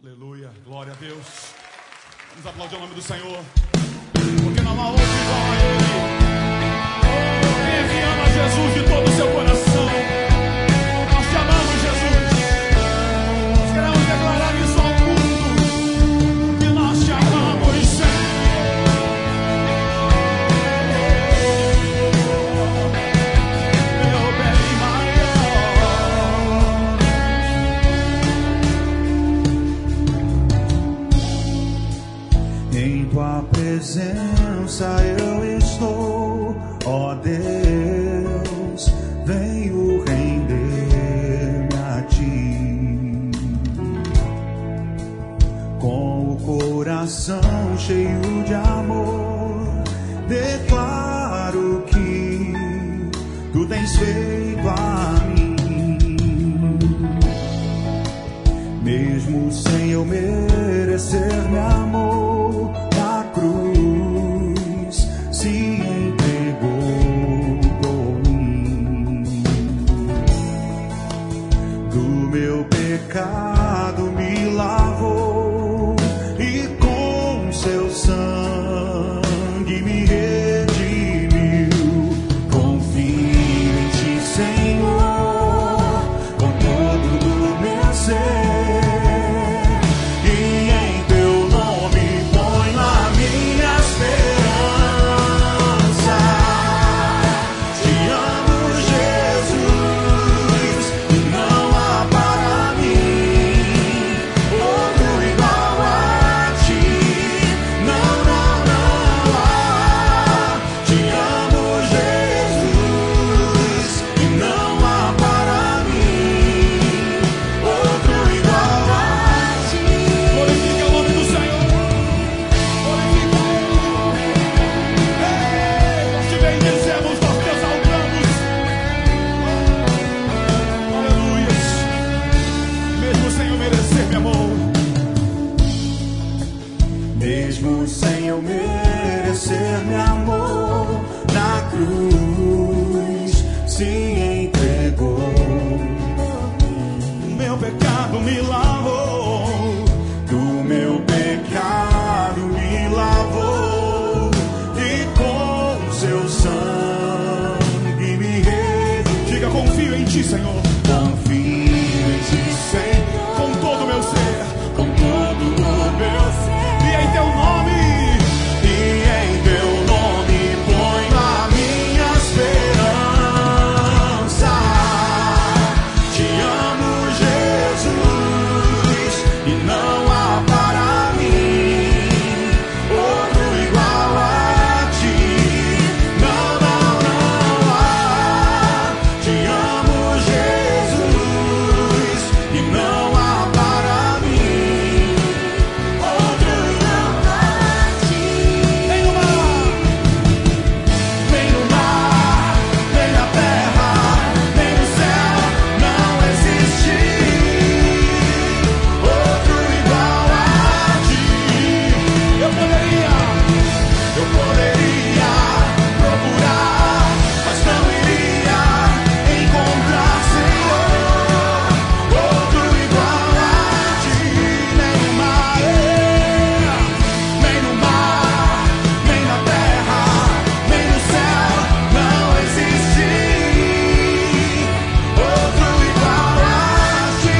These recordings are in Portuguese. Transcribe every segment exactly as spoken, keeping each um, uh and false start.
Aleluia, glória a Deus. Vamos aplaudir o nome do Senhor, porque não há outro igual a Ele. Quem que ama Jesus de todo o seu coração? Nós te amamos, Jesus. Nós queremos declarar isso ao mundo, que nós te amamos, Senhor. Meu bem maior. Em tua presença eu estou, ó Deus, venho render-me a ti. Com o coração cheio de amor, declaro que tu tens feito a mim. Mesmo sem eu merecer, meu amor, na cruz se entregou por mim. Do meu pecado me lavou e com seu sangue me redimiu. Confio em ti, Senhor, com todo o meu ser. Mesmo sem eu merecer, meu amor, na cruz se entregou. Meu pecado me lavou, do meu pecado me lavou e com seu sangue me redimiu. Diga, confio em ti, Senhor. Confio em ti, Senhor, Com todo o meu ser, com todo o meu ser. e em teu nome, E em teu nome ponho a minha esperança. Te amo, Jesus, e não há para mim outro igual a ti. Não, não, não há. Te amo, Jesus, e não há para mim outro igual a ti. nem no mar, Nem no mar, nem na terra, nem no céu, não existe outro igual a ti. eu poderia, Eu poderia procurar, mas não iria encontrar, Senhor, outro igual a ti. Nem no mar, nem no mar, nem na terra, nem no céu, não existe outro igual a ti.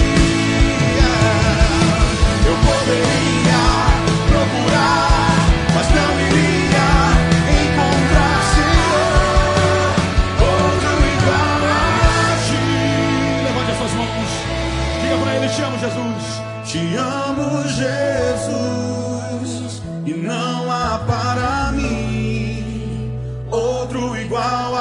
Eu poderia procurar, mas não iria encontrar, Senhor, outro igual a ti. levante as suas mãos, diga para Ele, te amo, Jesus. Te amo, Jesus, e não há para mim outro igual